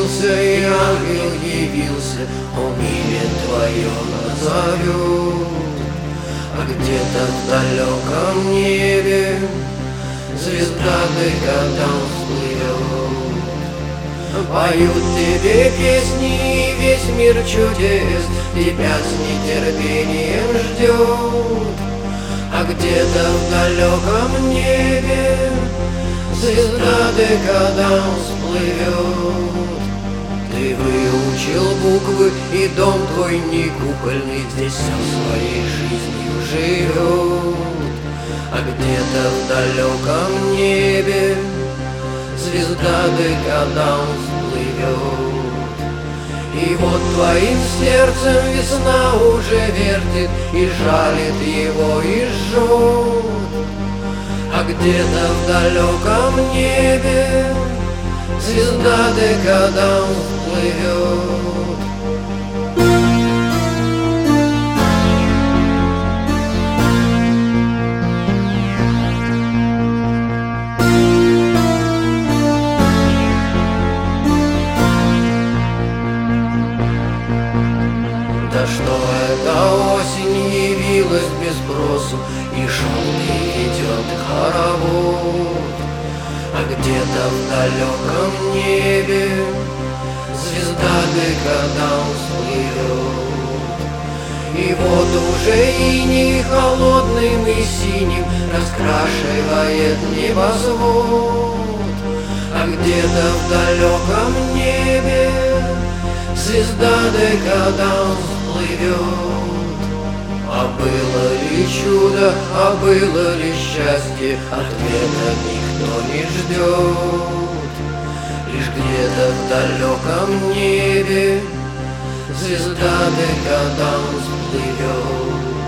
родился, и ангел явился, он имя твое назовет. А где-то в далеком небе звезда декадан всплывет. Поют тебе песни, и весь мир чудес тебя с нетерпением ждет. А где-то в далеком небе звезда декадан всплывет. Ты выучил буквы, и дом твой не кукольный, здесь все своей жизнью живет. А где-то в далеком небе звезда декадан всплывет. И вот твоим сердцем весна уже вертит, и жалит его, и жжет. А где-то в далеком небе звезда декадан всплывет. Да что эта осень явилась без спросу, и желтый идет хоровод. А где-то в далеком небе звезда декадан всплывет. И вот уже иней холодным и синим раскрашивает небосвод. А где-то в далеком небе звезда декадан всплывет. А было ли чудо, а было ли счастье, ответа никто не ждет. Лишь где-то в далеком небе звезда декадан всплывет.